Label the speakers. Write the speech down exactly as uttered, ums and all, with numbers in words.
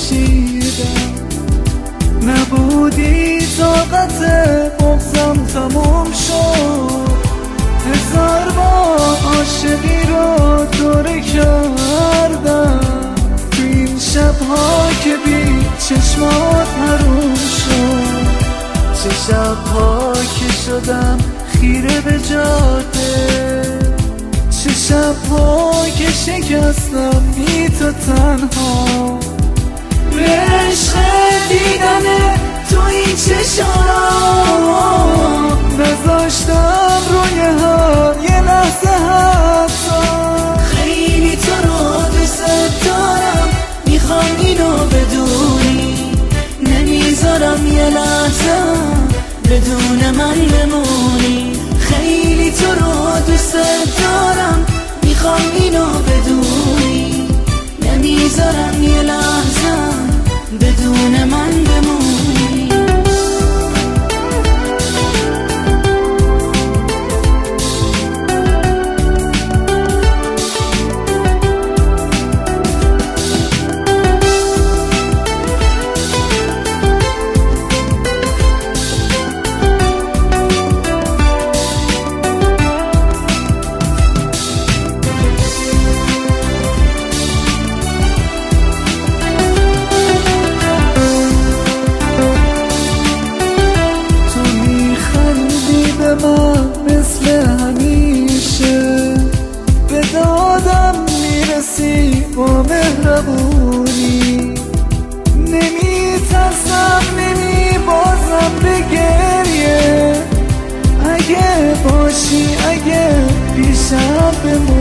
Speaker 1: کشیدم، نبودی طاقت بغضم تموم شد. هزار بار عاشقی رو دوره کردم، تو این شبها که بی چشمات حروم شد. چه شبها که شدم خیره به جاده، چه شبها که شکستم بی تو تنها. به عشق دیدن تو این چشام نذاشتم روی هم یه لحظه حتی.
Speaker 2: خیلی تو رو دوست دارم، میخوام اینو بدونی، نمیذارم یه لحظه بدون من بمونی. خیلی تو رو دوست دارم، میخوام اینو بدونی، نمیذارم یه لحظه بدون من بمونی.
Speaker 1: من مثل همیشه به دادم میرسی با مهربونی، نمی ترسم نمی بازم به گریه. اگه باشی اگه پیشم بمونی،